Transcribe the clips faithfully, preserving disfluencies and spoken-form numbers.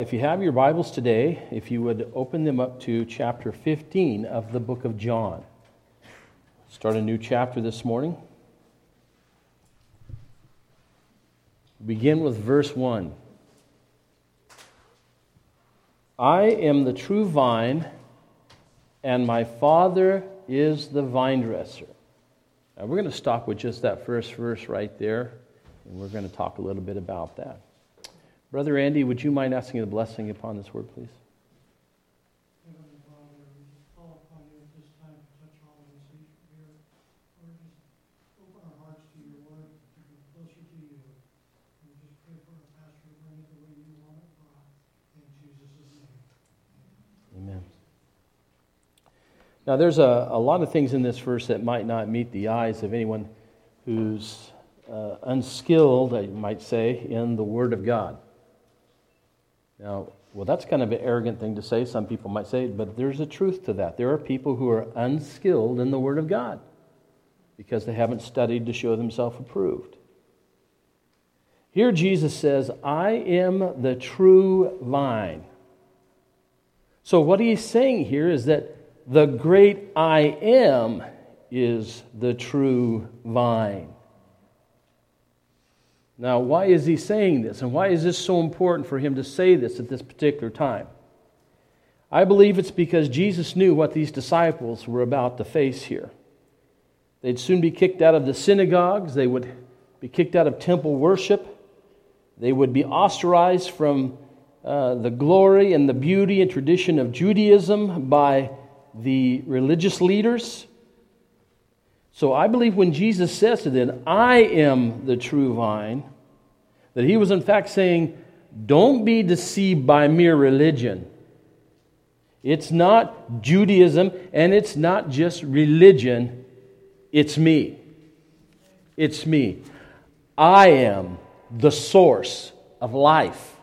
If you have your Bibles today, if you would open them up to chapter fifteen of the book of John. Start a new chapter this morning. Begin with verse one. I am the true vine, and my Father is the vine dresser. Now we're going to stop with just that first verse right there, and we're going to talk a little bit about that. Brother Andy, would you mind asking a blessing upon this word, please? Heavenly Father, we just call upon you at this time to touch all of us each here. Lord, just open our hearts to your word, to be closer to you. And we just pray for our pastor to bring it the way you want it brought. In Jesus' name. Amen. Now, there's a, a lot of things in this verse that might not meet the eyes of anyone who's uh, unskilled, I might say, in the Word of God. Now, well, that's kind of an arrogant thing to say. Some people might say, but there's a truth to that. There are people who are unskilled in the Word of God because they haven't studied to show themselves approved. Here Jesus says, I am the true vine. So what he's saying here is that the great I am is the true vine. Now, why is he saying this? And why is this so important for him to say this at this particular time? I believe it's because Jesus knew what these disciples were about to face here. They'd soon be kicked out of the synagogues. They would be kicked out of temple worship. They would be ostracized from uh, the glory and the beauty and tradition of Judaism by the religious leaders. So I believe when Jesus says to them, I am the true vine, that he was in fact saying, don't be deceived by mere religion. It's not Judaism, and it's not just religion. It's me. It's me. I am the source of life.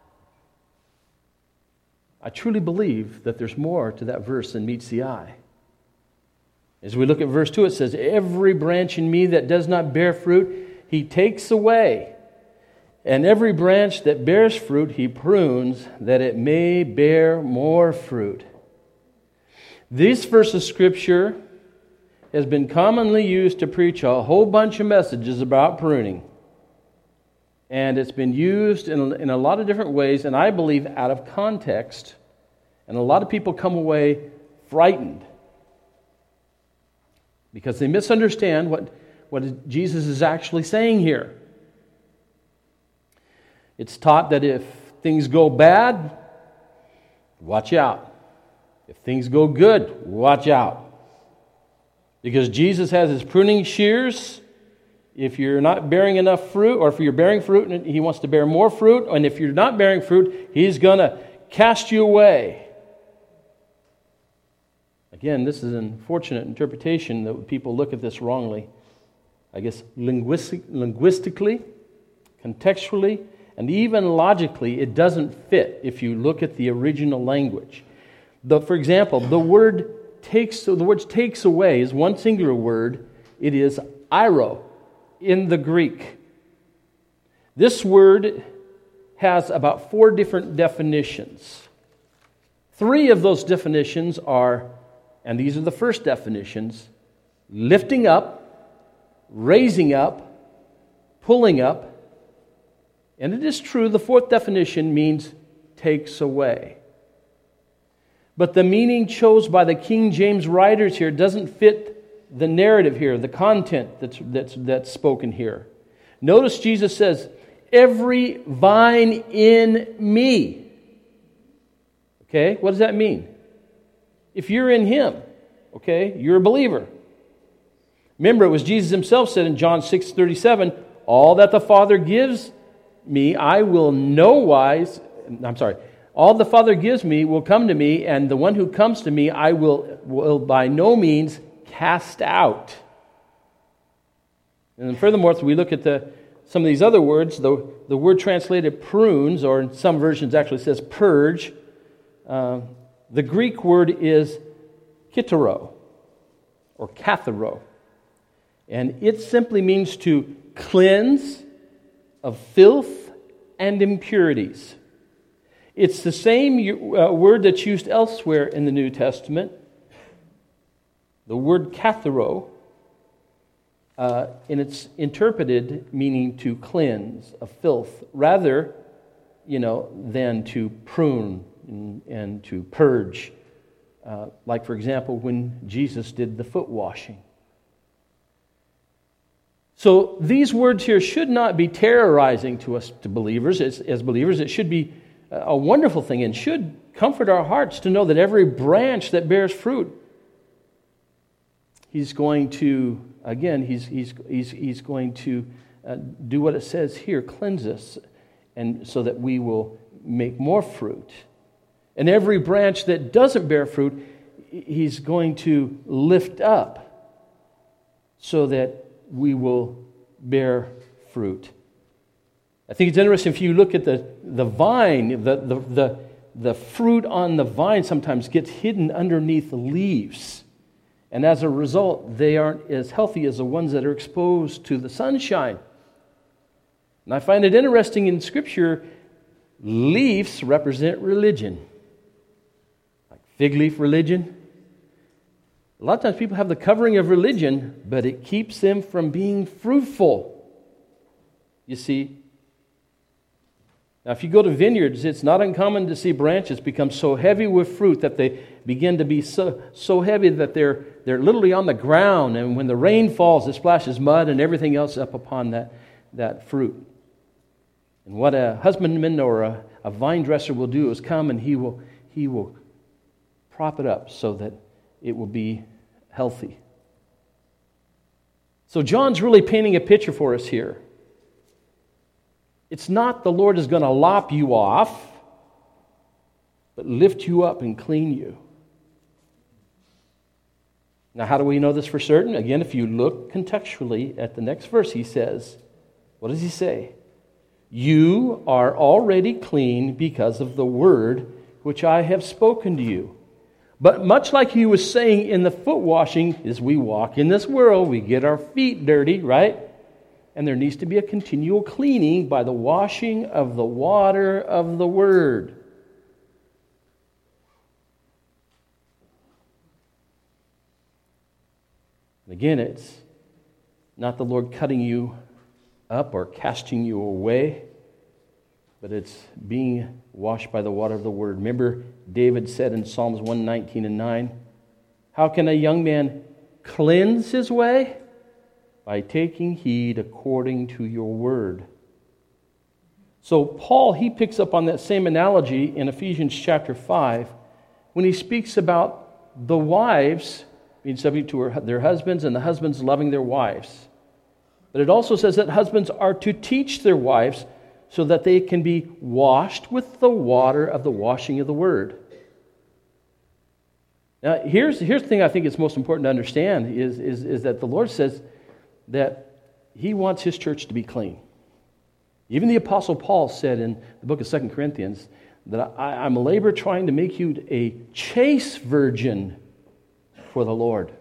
I truly believe that there's more to that verse than meets the eye. As we look at verse two, it says, every branch in me that does not bear fruit, he takes away. And every branch that bears fruit, he prunes, that it may bear more fruit. This verse of Scripture has been commonly used to preach a whole bunch of messages about pruning. And it's been used in, in a lot of different ways, and I believe out of context. And a lot of people come away frightened because they misunderstand what, what Jesus is actually saying here. It's taught that if things go bad, watch out. If things go good, watch out. Because Jesus has his pruning shears. If you're not bearing enough fruit, or if you're bearing fruit and he wants to bear more fruit, and if you're not bearing fruit, he's going to cast you away. Again, this is an unfortunate interpretation that people look at this wrongly. I guess linguistic, linguistically, contextually, and even logically, it doesn't fit if you look at the original language. The, for example, the word takes, the word takes away is one singular word. It is airo in the Greek. This word has about four different definitions. Three of those definitions are, and these are the first definitions, lifting up, raising up, pulling up. And it is true, the fourth definition means takes away. But the meaning chosen by the King James writers here doesn't fit the narrative here, the content that's, that's, that's spoken here. Notice Jesus says, every vine in me. Okay, what does that mean? If you're in Him, okay, you're a believer. Remember, it was Jesus Himself said in John six thirty-seven, all that the Father gives me, I will no wise, I'm sorry, all the Father gives me will come to me, and the one who comes to me I will, will by no means cast out. And then furthermore, if we look at the some of these other words, the, the word translated prunes, or in some versions actually says purge, uh, the Greek word is kitero, or kathero. And it simply means to cleanse of filth and impurities. It's the same uh, word that's used elsewhere in the New Testament, the word katharo, uh, and it's interpreted meaning to cleanse of filth, rather, you know, than to prune and, and to purge. Uh, like, for example, when Jesus did the foot washing. So these words here should not be terrorizing to us, to believers. As, as believers, it should be a wonderful thing and should comfort our hearts to know that every branch that bears fruit, He's going to, again, He's He's He's He's going to uh, do what it says here, cleanse us, and so that we will make more fruit. And every branch that doesn't bear fruit, He's going to lift up so that we will bear fruit. I think it's interesting if you look at the, the vine, the, the, the, the fruit on the vine sometimes gets hidden underneath the leaves. And as a result, they aren't as healthy as the ones that are exposed to the sunshine. And I find it interesting in Scripture, leaves represent religion. Fig leaf religion. A lot of times people have the covering of religion, but it keeps them from being fruitful. You see? Now, if you go to vineyards, it's not uncommon to see branches become so heavy with fruit that they begin to be so, so heavy that they're, they're literally on the ground, and when the rain falls, it splashes mud and everything else up upon that, that fruit. And what a husbandman or a, a vine dresser will do is come and he will he will prop it up so that it will be healthy. So John's really painting a picture for us here. It's not the Lord is going to lop you off, but lift you up and clean you. Now, how do we know this for certain? Again, if you look contextually at the next verse, he says, what does he say? You are already clean because of the word which I have spoken to you. But much like he was saying in the foot washing, as we walk in this world, we get our feet dirty, right? And there needs to be a continual cleaning by the washing of the water of the Word. Again, it's not the Lord cutting you up or casting you away, but it's being washed by the water of the Word. Remember, David said in Psalms one nineteen and nine, how can a young man cleanse his way? By taking heed according to your word. So Paul, he picks up on that same analogy in Ephesians chapter five when he speaks about the wives being subject to her, their husbands and the husbands loving their wives. But it also says that husbands are to teach their wives so that they can be washed with the water of the washing of the word. Now, here's, here's the thing I think it's most important to understand is, is, is that the Lord says that He wants His church to be clean. Even the Apostle Paul said in the book of Second Corinthians that I, I'm labor trying to make you a chaste virgin for the Lord.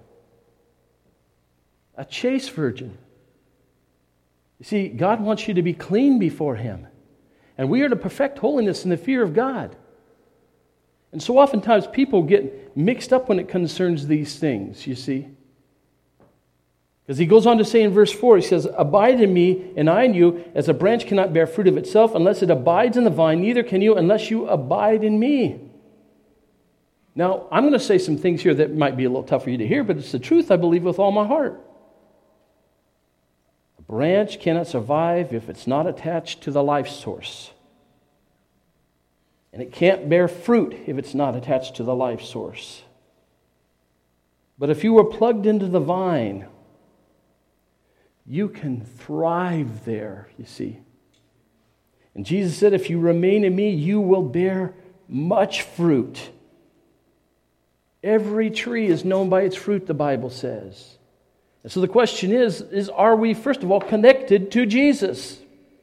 A chaste virgin. You see, God wants you to be clean before Him. And we are to perfect holiness in the fear of God. And so oftentimes people get mixed up when it concerns these things, you see. Because he goes on to say in verse four, he says, abide in me and I in you, as a branch cannot bear fruit of itself unless it abides in the vine, neither can you unless you abide in me. Now, I'm going to say some things here that might be a little tough for you to hear, but it's the truth I believe with all my heart. A branch cannot survive if it's not attached to the life source. And it can't bear fruit if it's not attached to the life source. But if you were plugged into the vine, you can thrive there, you see. And Jesus said, if you remain in me, you will bear much fruit. Every tree is known by its fruit, the Bible says. And so the question is, is are we, first of all, connected to Jesus?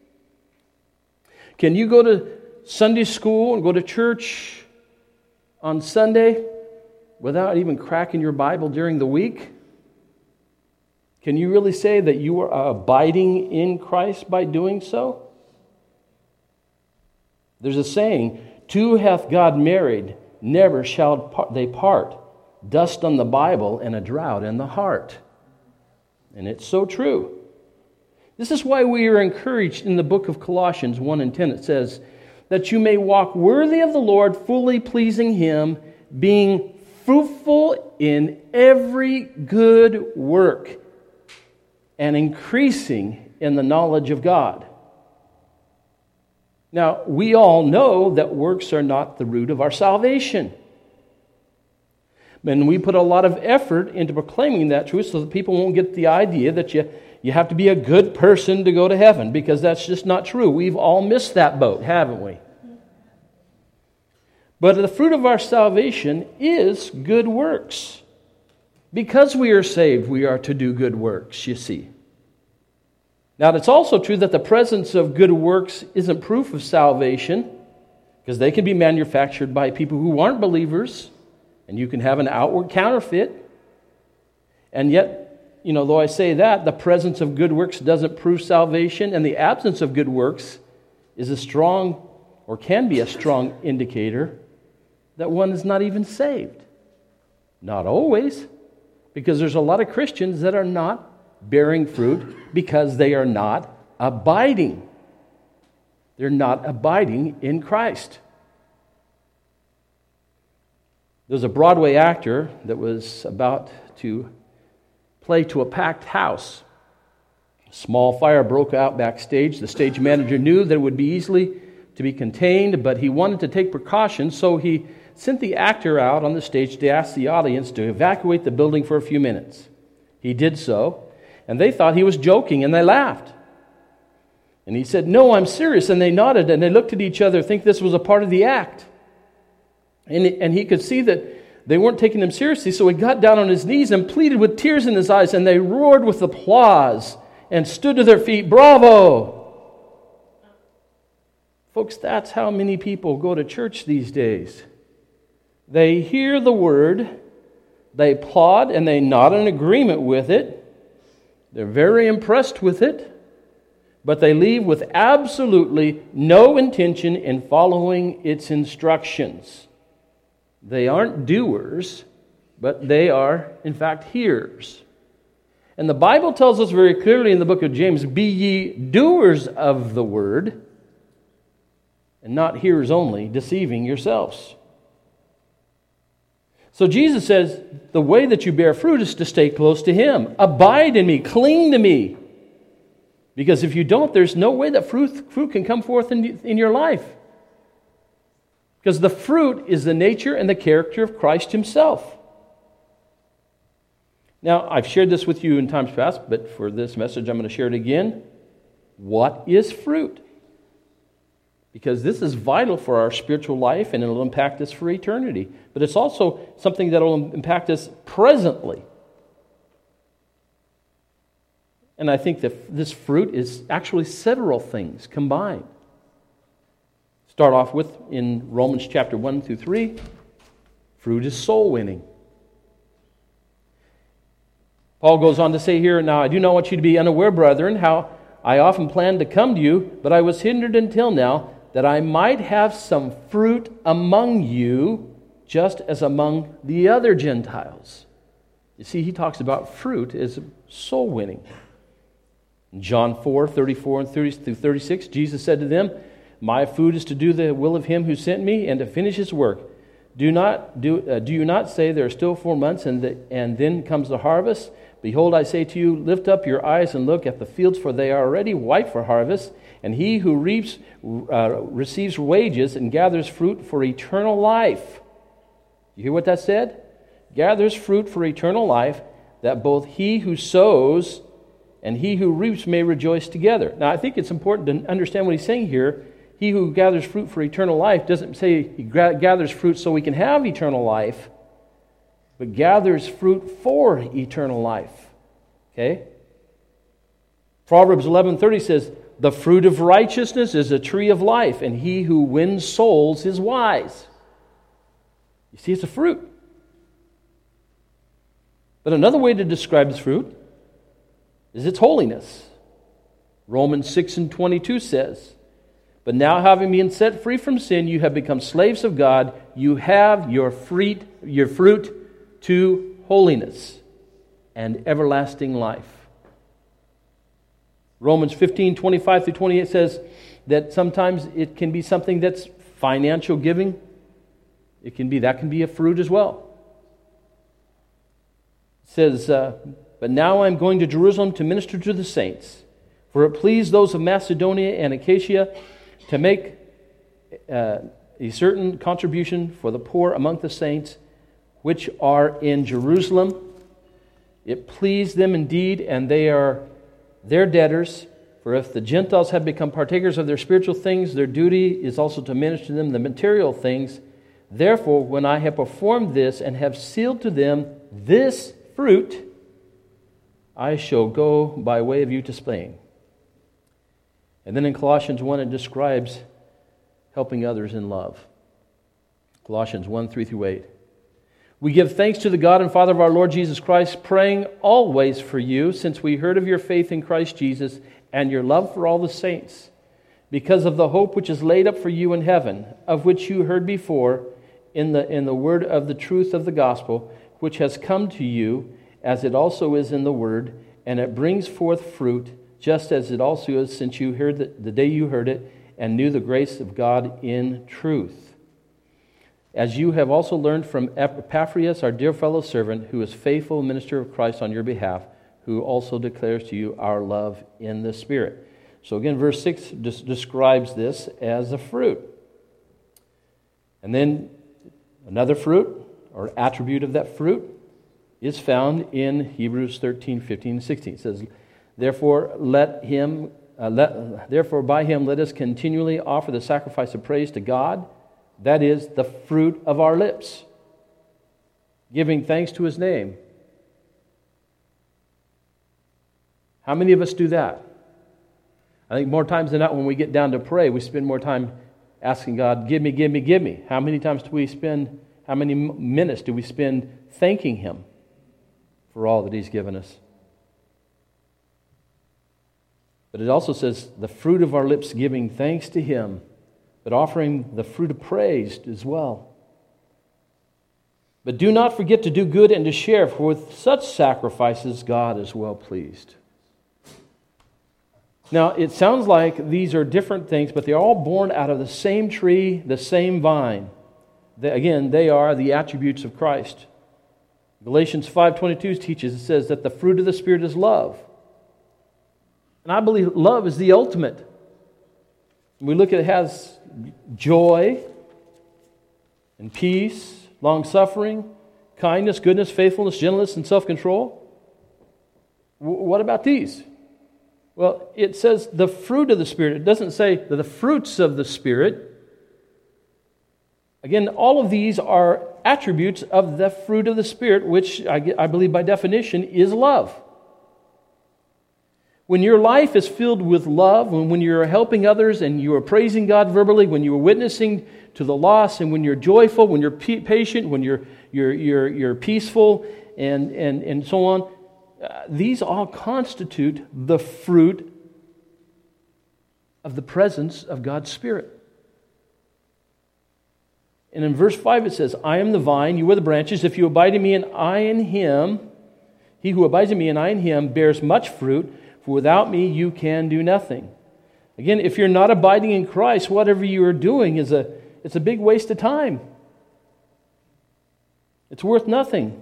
Can you go to Sunday school and go to church on Sunday without even cracking your Bible during the week? Can you really say that you are abiding in Christ by doing so? There's a saying, Two hath God married, never shall they part. Dust on the Bible and a drought in the heart. And it's so true. This is why we are encouraged in the book of Colossians one and ten. It says, that you may walk worthy of the Lord, fully pleasing Him, being fruitful in every good work, and increasing in the knowledge of God. Now, we all know that works are not the root of our salvation. And we put a lot of effort into proclaiming that truth so that people won't get the idea that you, you have to be a good person to go to heaven, because that's just not true. We've all missed that boat, haven't we? But the fruit of our salvation is good works. Because we are saved, we are to do good works, you see. Now, it's also true that the presence of good works isn't proof of salvation, because they can be manufactured by people who aren't believers, and you can have an outward counterfeit. And yet, you know, though I say that, the presence of good works doesn't prove salvation, and the absence of good works is a strong, or can be a strong indicator that one is not even saved. Not always, because there's a lot of Christians that are not bearing fruit because they are not abiding. They're not abiding in Christ. There's a Broadway actor that was about to play to a packed house. A small fire broke out backstage. The stage manager knew that it would be easily to be contained, but he wanted to take precautions, so he sent the actor out on the stage to ask the audience to evacuate the building for a few minutes. He did so, and they thought he was joking, and they laughed. And he said, "No, I'm serious." And they nodded, and they looked at each other, think this was a part of the act. And, and he could see that they weren't taking him seriously, so he got down on his knees and pleaded with tears in his eyes, and they roared with applause and stood to their feet. Bravo! Folks, that's how many people go to church these days. They hear the word, they applaud, and they nod in agreement with it. They're very impressed with it, but they leave with absolutely no intention in following its instructions. They aren't doers, but they are, in fact, hearers. And the Bible tells us very clearly in the book of James, "Be ye doers of the word, and not hearers only, deceiving yourselves." So Jesus says, the way that you bear fruit is to stay close to Him. Abide in me, cling to me. Because if you don't, there's no way that fruit, fruit can come forth in, in your life. Because the fruit is the nature and the character of Christ Himself. Now, I've shared this with you in times past, but for this message I'm going to share it again. What is fruit? Because this is vital for our spiritual life, and it'll impact us for eternity. But it's also something that will impact us presently. And I think that this fruit is actually several things combined. Start off with, in Romans chapter one through three, fruit is soul winning. Paul goes on to say here, "Now I do not want you to be unaware, brethren, how I often planned to come to you, but I was hindered until now, that I might have some fruit among you, just as among the other Gentiles." You see, he talks about fruit as soul winning. In John four, thirty-four and thirty through thirty-six, Jesus said to them, "My food is to do the will of Him who sent me, and to finish His work. Do not do uh, do you not say there are still four months, and the, and then comes the harvest? Behold, I say to you, lift up your eyes and look at the fields, for they are already white for harvest. And he who reaps uh, receives wages and gathers fruit for eternal life." You hear what that said? Gathers fruit for eternal life, that both he who sows and he who reaps may rejoice together. Now, I think it's important to understand what he's saying here. He who gathers fruit for eternal life doesn't say he gathers fruit so we can have eternal life, but gathers fruit for eternal life. Okay? Proverbs eleven thirty says, "The fruit of righteousness is a tree of life, and he who wins souls is wise." You see, it's a fruit. But another way to describe this fruit is its holiness. Romans six and twenty-two says, But now, having been set free from sin, you have become slaves of God. You have your fruit, your fruit to holiness and everlasting life. Romans fifteen, twenty-five through twenty-eight says that sometimes it can be something that's financial giving. It can be, that can be a fruit as well. It says, uh, but now I'm going to Jerusalem to minister to the saints, for it pleased those of Macedonia and Achaia to make uh, a certain contribution for the poor among the saints, which are in Jerusalem. It pleased them indeed, and they are their debtors. For if the Gentiles have become partakers of their spiritual things, their duty is also to minister to them the material things. Therefore, when I have performed this and have sealed to them this fruit, I shall go by way of you to Spain. And then in Colossians one, it describes helping others in love. Colossians one, three through eight. We give thanks to the God and Father of our Lord Jesus Christ, praying always for you, since we heard of your faith in Christ Jesus and your love for all the saints, because of the hope which is laid up for you in heaven, of which you heard before in the, in the word of the truth of the gospel, which has come to you, as it also is in the word, and it brings forth fruit, just as it also is since you heard the, the day you heard it, and knew the grace of God in truth. As you have also learned from Epaphras, our dear fellow servant, who is faithful minister of Christ on your behalf, who also declares to you our love in the Spirit. So again, verse six des- describes this as a fruit. And then another fruit, or attribute of that fruit, is found in Hebrews thirteen, fifteen, and sixteen. It says, Therefore, let him, uh, let, therefore by him let us continually offer the sacrifice of praise to God, that is, the fruit of our lips, giving thanks to his name. How many of us do that? I think more times than not, when we get down to pray, we spend more time asking God, give me, give me, give me. How many times do we spend, how many minutes do we spend thanking him for all that he's given us? But it also says, the fruit of our lips giving thanks to him, but offering the fruit of praise as well. But do not forget to do good and to share, for with such sacrifices God is well pleased. Now, it sounds like these are different things, but they're all born out of the same tree, the same vine. They, again, they are the attributes of Christ. Galatians five twenty-two teaches, it says that the fruit of the Spirit is love. And I believe love is the ultimate. We look at it, it has joy and peace, long-suffering, kindness, goodness, faithfulness, gentleness, and self-control. W- what about these? Well, it says the fruit of the Spirit. It doesn't say the fruits of the Spirit. Again, all of these are attributes of the fruit of the Spirit, which I, I believe by definition is love. When your life is filled with love, when, when you're helping others and you are praising God verbally, when you are witnessing to the lost, and when you're joyful, when you're p- patient, when you're, you're, you're, you're peaceful, and, and, and so on, uh, these all constitute the fruit of the presence of God's Spirit. And in verse five it says, I am the vine, you are the branches. If you abide in me and I in him, he who abides in me and I in him bears much fruit, for without me you can do nothing. Again, if you're not abiding in Christ, whatever you are doing is a it's a big waste of time. It's worth nothing.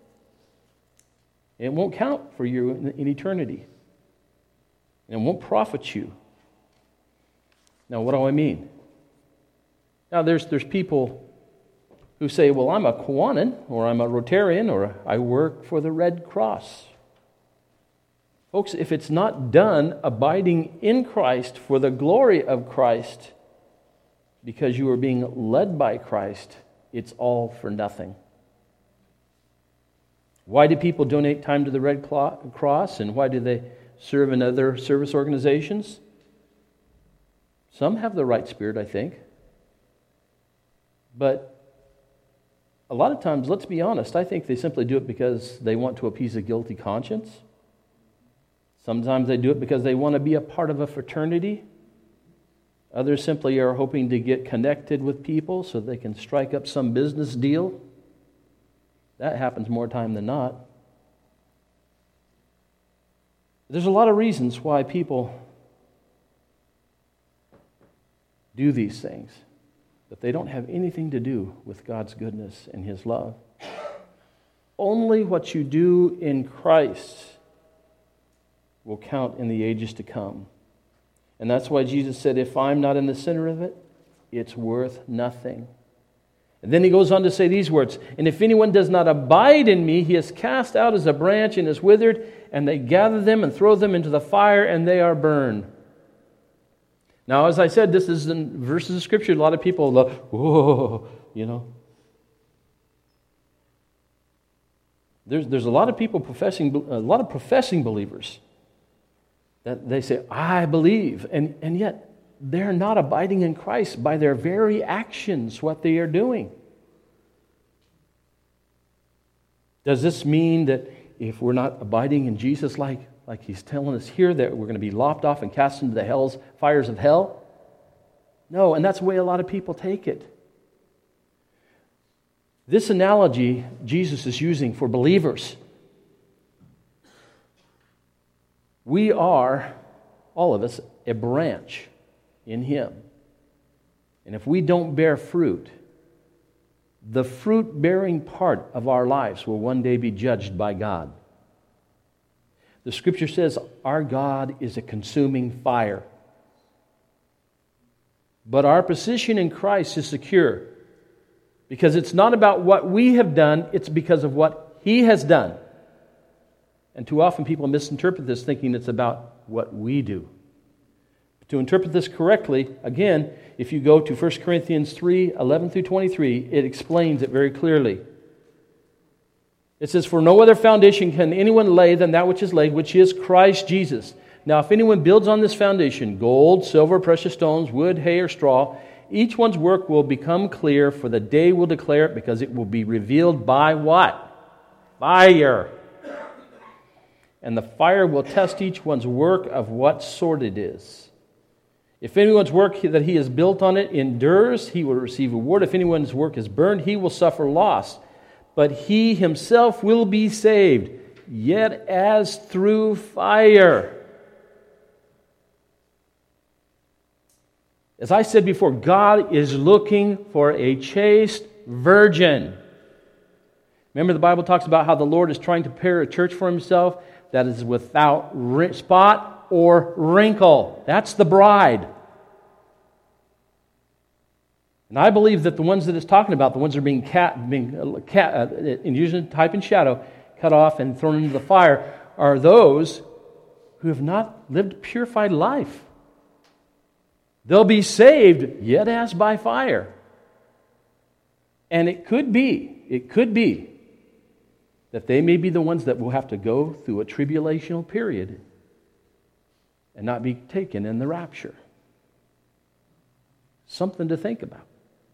It won't count for you in, in eternity. And it won't profit you. Now, what do I mean? Now, there's there's people who say, well, I'm a Kiwanin, or I'm a Rotarian, or I work for the Red Cross. Folks, if it's not done abiding in Christ for the glory of Christ, because you are being led by Christ, it's all for nothing. Why do people donate time to the Red Cross, and why do they serve in other service organizations? Some have the right spirit, I think. But a lot of times, let's be honest, I think they simply do it because they want to appease a guilty conscience. Sometimes they do it because they want to be a part of a fraternity, Others simply are hoping to get connected with people so they can strike up some business deal. That happens more time than not. There's a lot of reasons why people do these things, but they don't have anything to do with God's goodness and His love. Only what you do in Christ will count in the ages to come. And that's why Jesus said, if I'm not in the center of it, it's worth nothing. And then He goes on to say these words, and if anyone does not abide in me, he is cast out as a branch and is withered, and they gather them and throw them into the fire, and they are burned. Now, as I said, this is in verses of Scripture. A lot of people love, whoa, you know. There's, there's a lot of people professing, a lot of professing believers that they say, I believe, and, and yet they're not abiding in Christ by their very actions, what they are doing. Does this mean that if we're not abiding in Jesus like, like He's telling us here, that we're going to be lopped off and cast into the hell's fires of hell? No, and that's the way a lot of people take it. This analogy Jesus is using for believers. We are, all of us, a branch in Him. And if we don't bear fruit, the fruit-bearing part of our lives will one day be judged by God. The Scripture says our God is a consuming fire. But our position in Christ is secure, because it's not about what we have done, it's because of what He has done. And too often people misinterpret this, thinking it's about what we do. But to interpret this correctly, again, if you go to First Corinthians three, eleven through twenty-three, it explains it very clearly. It says, for no other foundation can anyone lay than that which is laid, which is Christ Jesus. Now, if anyone builds on this foundation, gold, silver, precious stones, wood, hay, or straw, each one's work will become clear, for the day will declare it, because it will be revealed by what? Fire. And the fire will test each one's work of what sort it is. If anyone's work that he has built on it endures, he will receive a reward. If anyone's work is burned, he will suffer loss. But he himself will be saved, yet as through fire. As I said before, God is looking for a chaste virgin. Remember, the Bible talks about how the Lord is trying to prepare a church for Himself that is without spot or wrinkle. That's the bride. And I believe that the ones that it's talking about, the ones that are being, cat, being cat, uh, in using type and shadow, cut off and thrown into the fire, are those who have not lived a purified life. They'll be saved, yet as by fire. And it could be, it could be, that they may be the ones that will have to go through a tribulational period and not be taken in the rapture. Something to think about.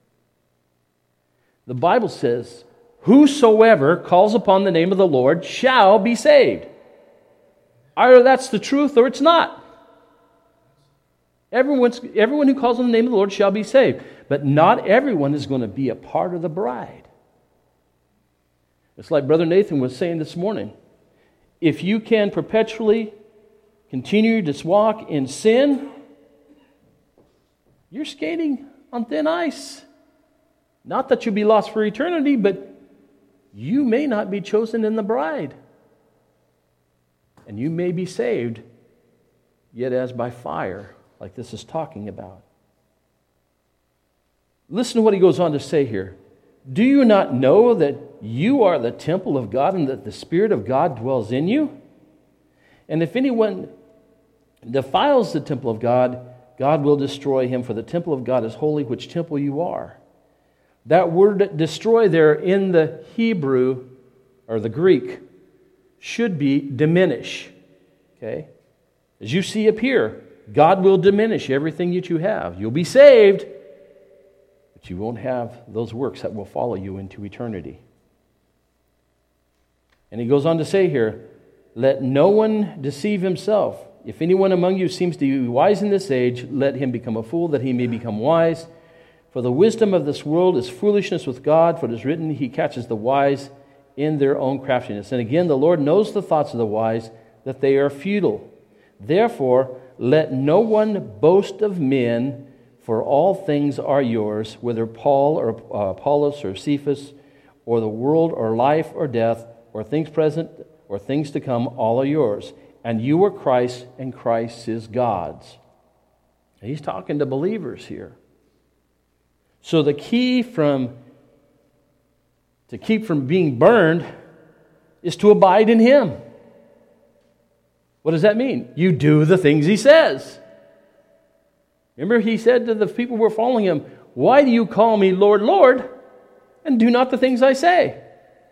The Bible says, whosoever calls upon the name of the Lord shall be saved. Either that's the truth or it's not. Everyone's, everyone who calls on the name of the Lord shall be saved. But not everyone is going to be a part of the bride. It's like Brother Nathan was saying this morning. If you can perpetually continue to walk in sin, you're skating on thin ice. Not that you'll be lost for eternity, but you may not be chosen in the bride. And you may be saved, yet as by fire, like this is talking about. Listen to what he goes on to say here. Do you not know that you are the temple of God and that the Spirit of God dwells in you? And if anyone defiles the temple of God, God will destroy him, for the temple of God is holy, which temple you are. That word destroy there in the Hebrew, or the Greek, should be diminish. Okay? As you see up here, God will diminish everything that you have. You'll be saved, but you won't have those works that will follow you into eternity. And he goes on to say here, let no one deceive himself. if anyone among you seems to be wise in this age, let him become a fool, that he may become wise. For the wisdom of this world is foolishness with God, for it is written, He catches the wise in their own craftiness. And again, the Lord knows the thoughts of the wise, that they are futile. Therefore, let no one boast of men, for all things are yours, whether Paul or uh, Apollos or Cephas, or the world, or life, or death, or things present, or things to come, all are yours. And you are Christ, and Christ is God's. And he's talking to believers here. So the key from to keep from being burned is to abide in Him. What does that mean? You do the things He says. Remember, He said to the people who were following Him, "Why do you call me Lord, Lord, and do not the things I say?"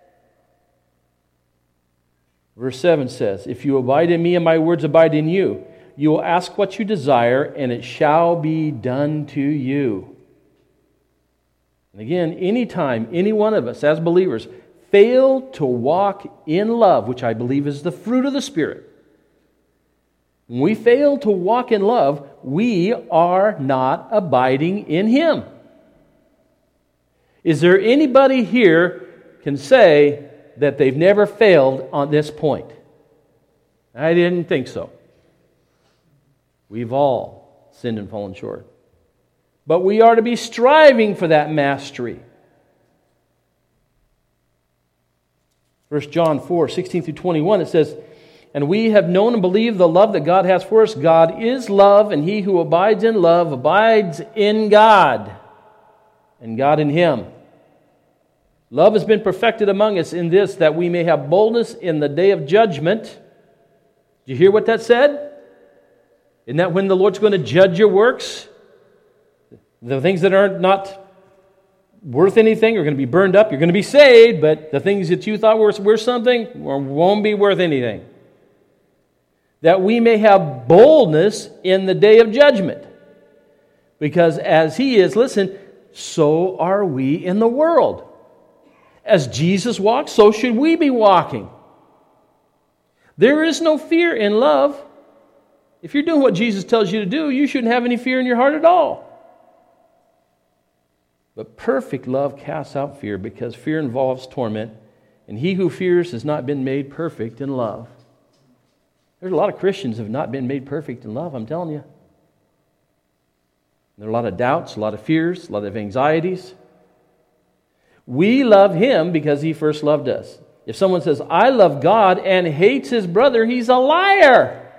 Verse seven says, "If you abide in me and my words abide in you, you will ask what you desire, and it shall be done to you." And again, anytime any one of us as believers fail to walk in love, which I believe is the fruit of the Spirit, when we fail to walk in love, we are not abiding in Him. Is there anybody here can say that they've never failed on this point? I didn't think so. We've all sinned and fallen short. But we are to be striving for that mastery. First John four, sixteen through twenty-one, it says, "And we have known and believed the love that God has for us. God is love, and he who abides in love abides in God, and God in him. Love has been perfected among us in this, that we may have boldness in the day of judgment." Did you hear what that said? Isn't that when the Lord's going to judge your works? The things that are not worth anything are going to be burned up. You're going to be saved, but the things that you thought were worth something won't be worth anything. That we may have boldness in the day of judgment. Because as He is, listen, so are we in the world. As Jesus walked, so should we be walking. There is no fear in love. If you're doing what Jesus tells you to do, you shouldn't have any fear in your heart at all. But perfect love casts out fear, because fear involves torment, and he who fears has not been made perfect in love. There's a lot of Christians who have not been made perfect in love, I'm telling you. There are a lot of doubts, a lot of fears, a lot of anxieties. We love Him because He first loved us. If someone says, "I love God," and hates his brother, he's a liar.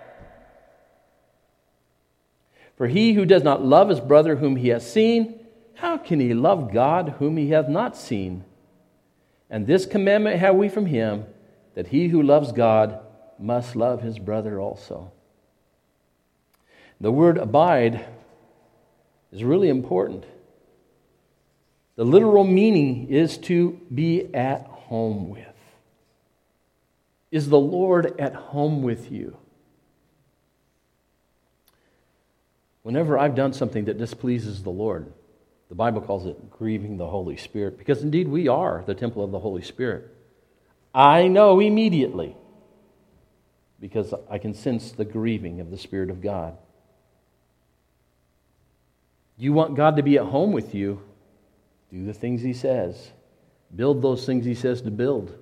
For he who does not love his brother whom he has seen, how can he love God whom he hath not seen? And this commandment have we from Him, that he who loves God must love his brother also. The word abide is really important. The literal meaning is to be at home with. Is the Lord at home with you? Whenever I've done something that displeases the Lord, the Bible calls it grieving the Holy Spirit, because indeed we are the temple of the Holy Spirit. I know immediately, because I can sense the grieving of the Spirit of God. You want God to be at home with you, do the things He says. Build those things He says to build.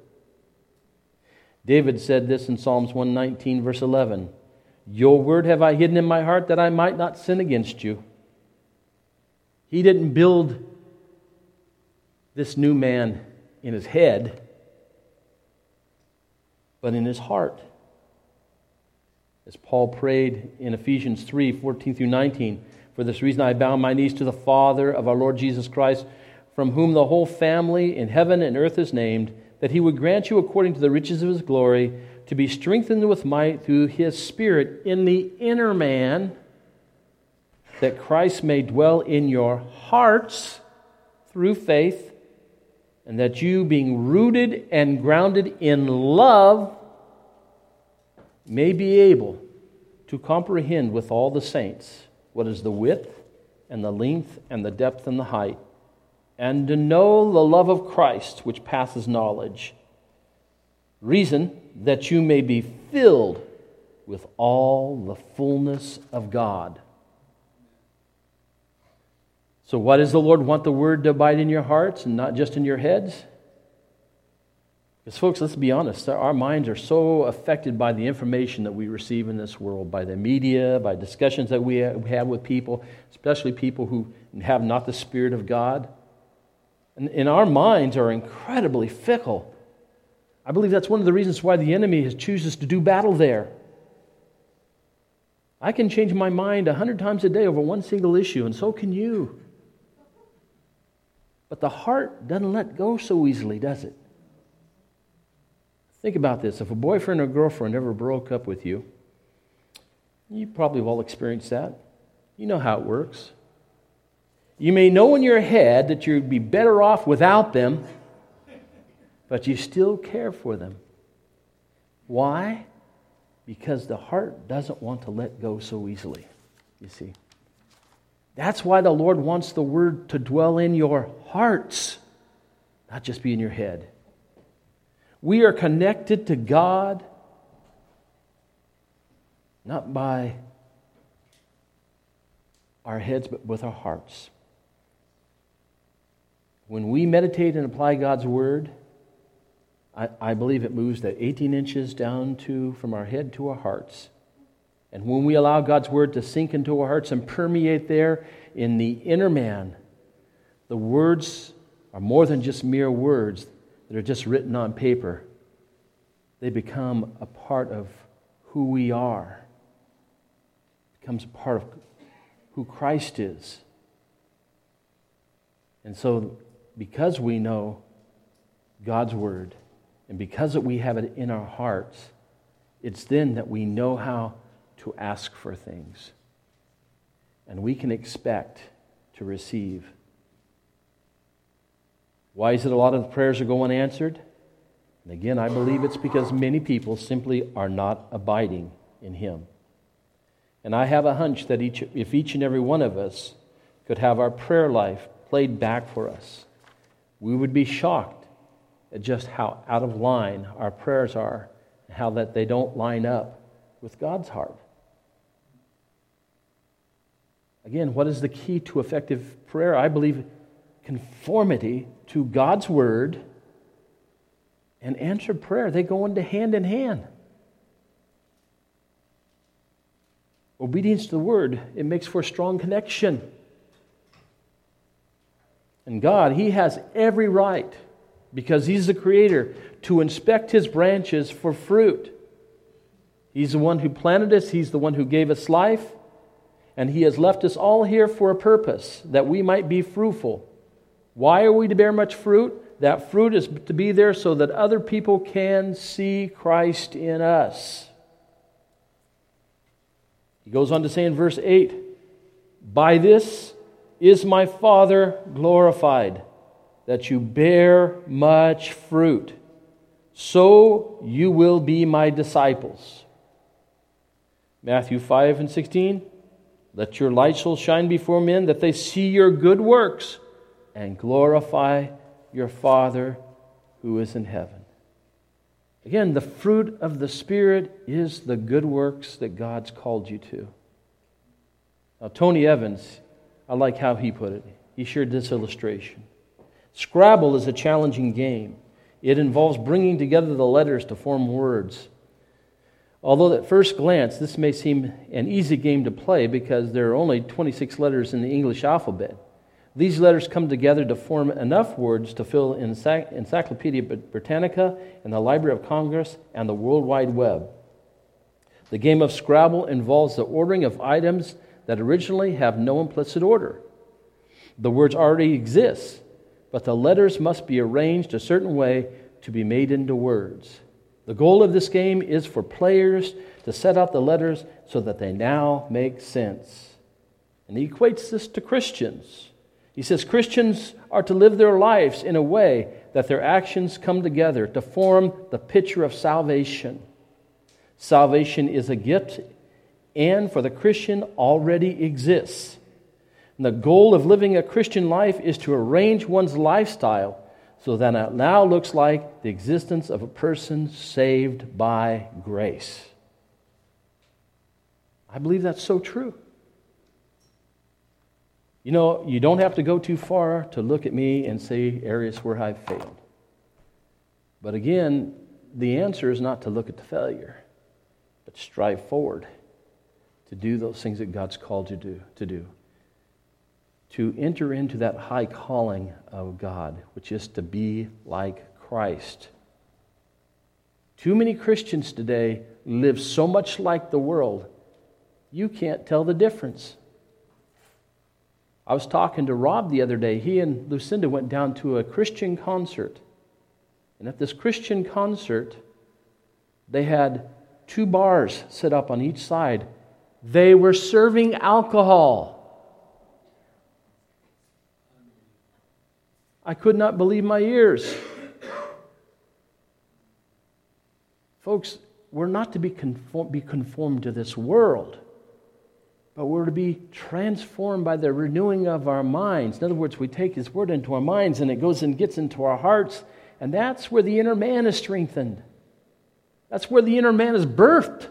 David said this in Psalms one nineteen, verse eleven. "Your word have I hidden in my heart, that I might not sin against you." He didn't build this new man in his head, but in his heart. As Paul prayed in Ephesians three, fourteen through nineteen, "For this reason I bow my knees to the Father of our Lord Jesus Christ, from whom the whole family in heaven and earth is named, that He would grant you according to the riches of His glory, to be strengthened with might through His Spirit in the inner man, that Christ may dwell in your hearts through faith, and that you, being rooted and grounded in love, may be able to comprehend with all the saints what is the width and the length and the depth and the height, and to know the love of Christ, which passes knowledge. Reason, that you may be filled with all the fullness of God. So why does the Lord want the Word to abide in your hearts and not just in your heads? Because folks, let's be honest, our minds are so affected by the information that we receive in this world, by the media, by discussions that we have with people, especially people who have not the Spirit of God. And, and our minds are incredibly fickle. I believe that's one of the reasons why the enemy chooses to do battle there. I can change my mind a hundred times a day over one single issue, and so can you. But the heart doesn't let go so easily, does it? Think about this. If a boyfriend or girlfriend ever broke up with you, you probably have all experienced that. You know how it works. You may know in your head that you'd be better off without them, but you still care for them. Why? Because the heart doesn't want to let go so easily, you see. That's why the Lord wants the Word to dwell in your hearts, not just be in your head. We are connected to God not by our heads, but with our hearts. When we meditate and apply God's Word, I, I believe it moves that eighteen inches down to from our head to our hearts. And when we allow God's Word to sink into our hearts and permeate there in the inner man, the words are more than just mere words that are just written on paper. They become a part of who we are. It becomes a part of who Christ is. And so, because we know God's Word, and because that we have it in our hearts, it's then that we know how to ask for things. And we can expect to receive. Why is it a lot of the prayers are going unanswered? And again, I believe it's because many people simply are not abiding in Him. And I have a hunch that each, if each and every one of us could have our prayer life played back for us, we would be shocked at just how out of line our prayers are, and how that they don't line up with God's heart. Again, what is the key to effective prayer? I believe conformity to God's Word and answered prayer. They go into hand in hand. Obedience to the Word, it makes for a strong connection. And God, He has every right, because He's the Creator, to inspect His branches for fruit. He's the one who planted us. He's the one who gave us life. And He has left us all here for a purpose, that we might be fruitful. Why are we to bear much fruit? That fruit is to be there so that other people can see Christ in us. He goes on to say in verse eight, "By this is my Father glorified, that you bear much fruit. So you will be my disciples." Matthew five and sixteen, "Let your light so shine before men that they see your good works and glorify your Father who is in heaven." Again, the fruit of the Spirit is the good works that God's called you to. Now, Tony Evans, I like how he put it. He shared this illustration. Scrabble is a challenging game. It involves bringing together the letters to form words. Although at first glance, this may seem an easy game to play because there are only twenty-six letters in the English alphabet. These letters come together to form enough words to fill Encyclopedia Britannica and the Library of Congress and the World Wide Web. The game of Scrabble involves the ordering of items that originally have no implicit order. The words already exist, but the letters must be arranged a certain way to be made into words. The goal of this game is for players to set out the letters so that they now make sense. And he equates this to Christians. He says Christians are to live their lives in a way that their actions come together to form the picture of salvation. Salvation is a gift, and for the Christian already exists. And the goal of living a Christian life is to arrange one's lifestyle so that it now looks like the existence of a person saved by grace. I believe that's so true. You know, you don't have to go too far to look at me and say areas where I've failed. But again, the answer is not to look at the failure, but strive forward to do those things that God's called you to do, to do. To enter into that high calling of God, which is to be like Christ. Too many Christians today live so much like the world, you can't tell the difference. I was talking to Rob the other day. He and Lucinda went down to a Christian concert. And at this Christian concert, they had two bars set up on each side. They were serving alcohol. I could not believe my ears. Folks, we're not to be, conform, be conformed to this world, but we're to be transformed by the renewing of our minds. In other words, we take His Word into our minds and it goes and gets into our hearts, and that's where the inner man is strengthened. That's where the inner man is birthed.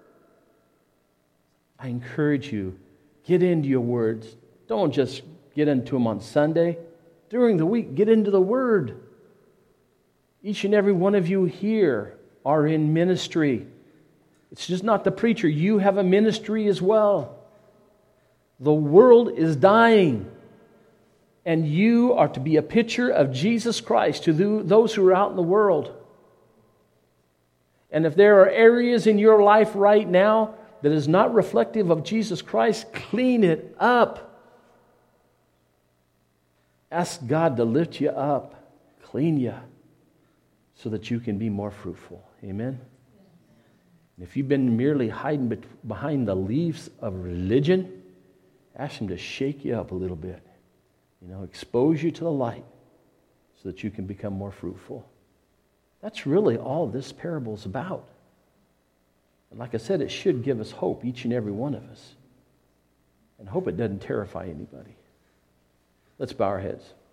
I encourage you, get into your words. Don't just get into them on Sunday. During the week, get into the Word. Each and every one of you here are in ministry. It's just not the preacher. You have a ministry as well. The world is dying. And you are to be a picture of Jesus Christ to those who are out in the world. And if there are areas in your life right now that is not reflective of Jesus Christ, clean it up. Ask God to lift you up, clean you, so that you can be more fruitful. Amen? And if you've been merely hiding behind the leaves of religion, ask Him to shake you up a little bit. You know, expose you to the light so that you can become more fruitful. That's really all this parable is about. And like I said, it should give us hope, each and every one of us. And hope it doesn't terrify anybody. Let's bow our heads.